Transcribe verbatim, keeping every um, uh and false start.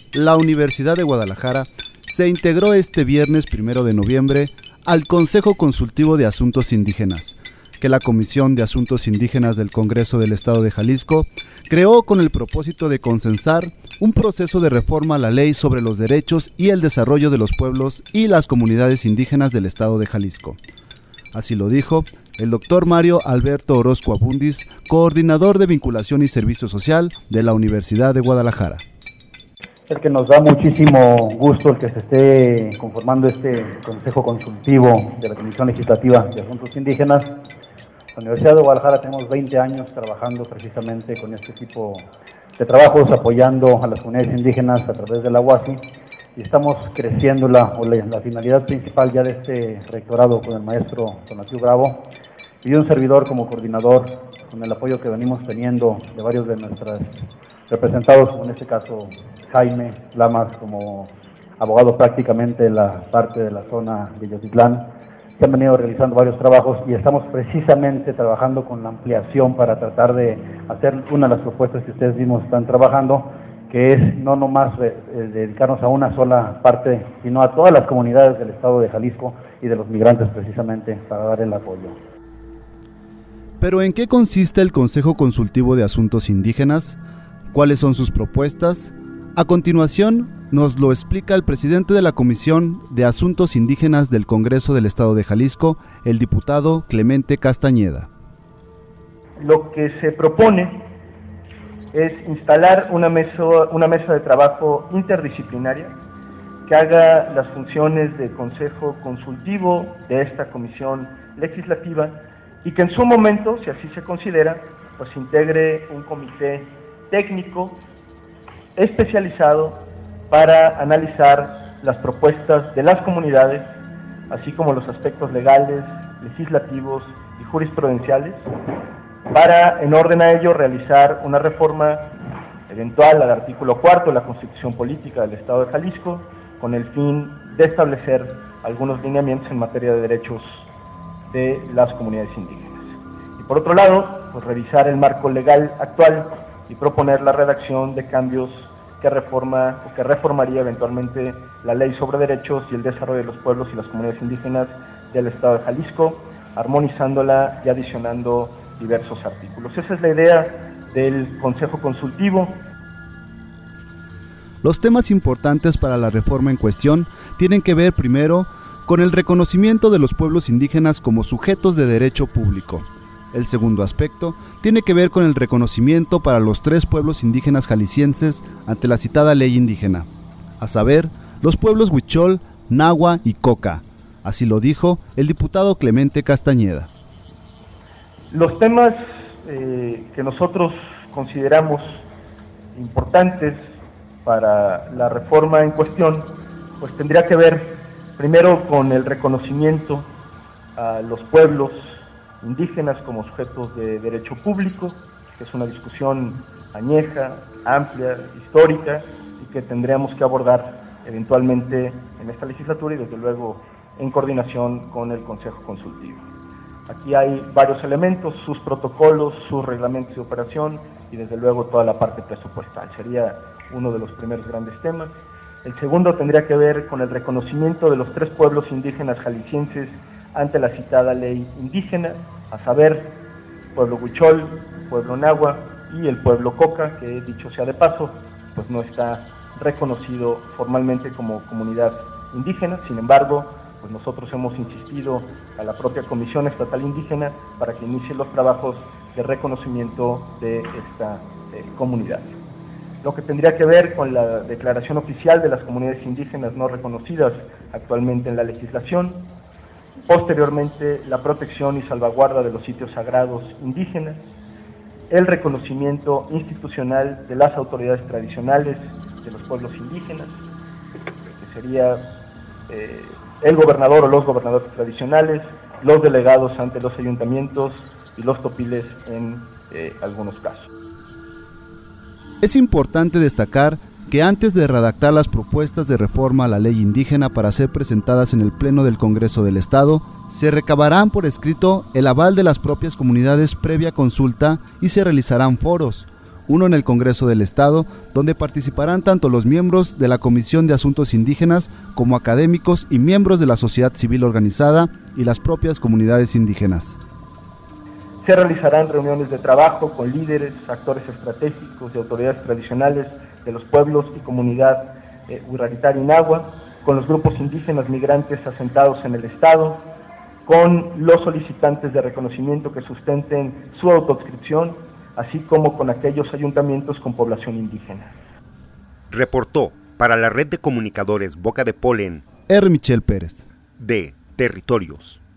la Universidad de Guadalajara se integró este viernes primero de noviembre al Consejo Consultivo de Asuntos Indígenas, que la Comisión de Asuntos Indígenas del Congreso del Estado de Jalisco creó con el propósito de consensar un proceso de reforma a la ley sobre los derechos y el desarrollo de los pueblos y las comunidades indígenas del Estado de Jalisco. Así lo dijo el doctor Mario Alberto Orozco Abundis, coordinador de Vinculación y Servicio Social de la Universidad de Guadalajara. Es que nos da muchísimo gusto el que se esté conformando este Consejo Consultivo de la Comisión Legislativa de Asuntos Indígenas. La Universidad de Guadalajara tenemos veinte años trabajando precisamente con este tipo de trabajos, apoyando a las comunidades indígenas a través de la U A S I, y estamos creciendo la, o la, la finalidad principal ya de este rectorado con el maestro Tonatiu Bravo y un servidor como coordinador, con el apoyo que venimos teniendo de varios de nuestros representados, como en este caso Jaime Lamas, como abogado prácticamente en la parte de la zona de Yotitlán. Se han venido realizando varios trabajos y estamos precisamente trabajando con la ampliación para tratar de hacer una de las propuestas que ustedes mismos están trabajando, que es no nomás eh, dedicarnos a una sola parte, sino a todas las comunidades del estado de Jalisco y de los migrantes precisamente para dar el apoyo. ¿Pero en qué consiste el Consejo Consultivo de Asuntos Indígenas? ¿Cuáles son sus propuestas? A continuación, nos lo explica el presidente de la Comisión de Asuntos Indígenas del Congreso del Estado de Jalisco, el diputado Clemente Castañeda. Lo que se propone es instalar una mesa, una mesa de trabajo interdisciplinaria que haga las funciones de consejo consultivo de esta comisión legislativa y que en su momento, si así se considera, pues integre un comité técnico especializado para analizar las propuestas de las comunidades, así como los aspectos legales, legislativos y jurisprudenciales, para, en orden a ello, realizar una reforma eventual al artículo cuarto de la Constitución Política del Estado de Jalisco, con el fin de establecer algunos lineamientos en materia de derechos de las comunidades indígenas. Y por otro lado, pues revisar el marco legal actual y proponer la redacción de cambios que reforma o que reformaría eventualmente la Ley sobre Derechos y el Desarrollo de los Pueblos y las Comunidades Indígenas del Estado de Jalisco, armonizándola y adicionando diversos artículos. Esa es la idea del Consejo Consultivo. Los temas importantes para la reforma en cuestión tienen que ver primero con el reconocimiento de los pueblos indígenas como sujetos de derecho público. El segundo aspecto tiene que ver con el reconocimiento para los tres pueblos indígenas jaliscienses ante la citada ley indígena, a saber, los pueblos Huichol, Nahua y Coca. Así lo dijo el diputado Clemente Castañeda. Los temas eh, que nosotros consideramos importantes para la reforma en cuestión, pues tendría que ver primero con el reconocimiento a los pueblos indígenas como sujetos de derecho público, que es una discusión añeja, amplia, histórica, y que tendríamos que abordar eventualmente en esta legislatura y desde luego en coordinación con el Consejo Consultivo. Aquí hay varios elementos, sus protocolos, sus reglamentos de operación y desde luego toda la parte presupuestal. Sería uno de los primeros grandes temas. El segundo tendría que ver con el reconocimiento de los tres pueblos indígenas jaliscienses ante la citada ley indígena, a saber, pueblo Huichol, pueblo Nahua y el pueblo Coca, que dicho sea de paso, pues no está reconocido formalmente como comunidad indígena. Sin embargo, pues nosotros hemos insistido a la propia Comisión Estatal Indígena para que inicie los trabajos de reconocimiento de esta eh, comunidad. Lo que tendría que ver con la declaración oficial de las comunidades indígenas no reconocidas actualmente en la legislación, posteriormente la protección y salvaguarda de los sitios sagrados indígenas, el reconocimiento institucional de las autoridades tradicionales de los pueblos indígenas, que sería eh, el gobernador o los gobernadores tradicionales, los delegados ante los ayuntamientos y los topiles en eh, algunos casos. Es importante destacar que antes de redactar las propuestas de reforma a la ley indígena para ser presentadas en el Pleno del Congreso del Estado, se recabarán por escrito el aval de las propias comunidades previa consulta y se realizarán foros, uno en el Congreso del Estado, donde participarán tanto los miembros de la Comisión de Asuntos Indígenas como académicos y miembros de la sociedad civil organizada y las propias comunidades indígenas. Se realizarán reuniones de trabajo con líderes, actores estratégicos y autoridades tradicionales de los pueblos y comunidad eh, Uraritar y Nahua, con los grupos indígenas migrantes asentados en el Estado, con los solicitantes de reconocimiento que sustenten su autoadscripción, así como con aquellos ayuntamientos con población indígena. Reportó para la red de comunicadores Boca de Polen, R. Michel Pérez. de Territorios.